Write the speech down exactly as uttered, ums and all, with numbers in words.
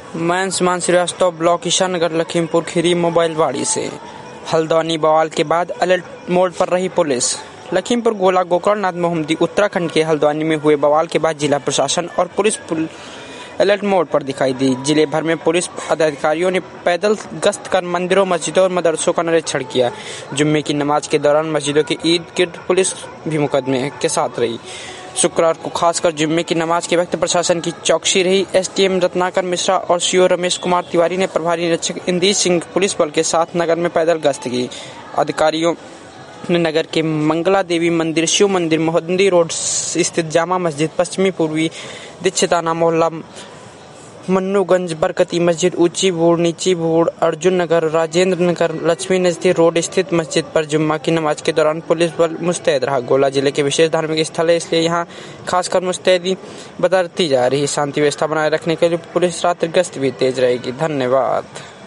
मैं Suman Srivastava, block Ishanagar, Lakhimpur Kheri, mobile बाड़ी से। हल्द्वानी बवाल के बाद अलर्ट मोड पर रही पुलिस। लखीमपुर गोला गोकर्णनाथ मोहम्मदी उत्तराखंड के हल्द्वानी में हुए बवाल के बाद जिला प्रशासन और पुलिस पुल अलर्ट मोड पर दिखाई दी। जिले भर में पुलिस अधिकारियों ने पैदल गश्त कर मंदिरों, मस्जिदों और मदरसों का निरीक्षण किया। जुम्मे की नमाज के दौरान मस्जिदों की ईद गिर्द पुलिस भी मुकदमे के साथ रही। शुक्रवार को खासकर जुम्मे की नमाज के वक्त प्रशासन की चौकसी रही। एसडीएम रत्नाकर मिश्रा और सीओ रमेश कुमार तिवारी ने प्रभारी निरीक्षक इंदीज सिंह पुलिस बल के साथ नगर में पैदल गश्त की। अधिकारियों ने नगर के मंगला देवी मंदिर, शिव मंदिर, मोहद्दी रोड स्थित जामा मस्जिद, पश्चिमी पूर्वी दीक्षिताना मोहल्ला, मन्नूगंज, बरकती मस्जिद, ऊंची बोड़, नीची बोड़, अर्जुन नगर, राजेंद्र नगर, लक्ष्मी नजदीक रोड स्थित मस्जिद पर जुम्मा की नमाज के दौरान पुलिस बल मुस्तैद रहा। गोला जिले के विशेष धार्मिक स्थल है, इसलिए यहां खासकर मुस्तैदी बरती जा रही। शांति व्यवस्था बनाए रखने के लिए पुलिस रात्रि गश्त भी तेज रहेगी। धन्यवाद।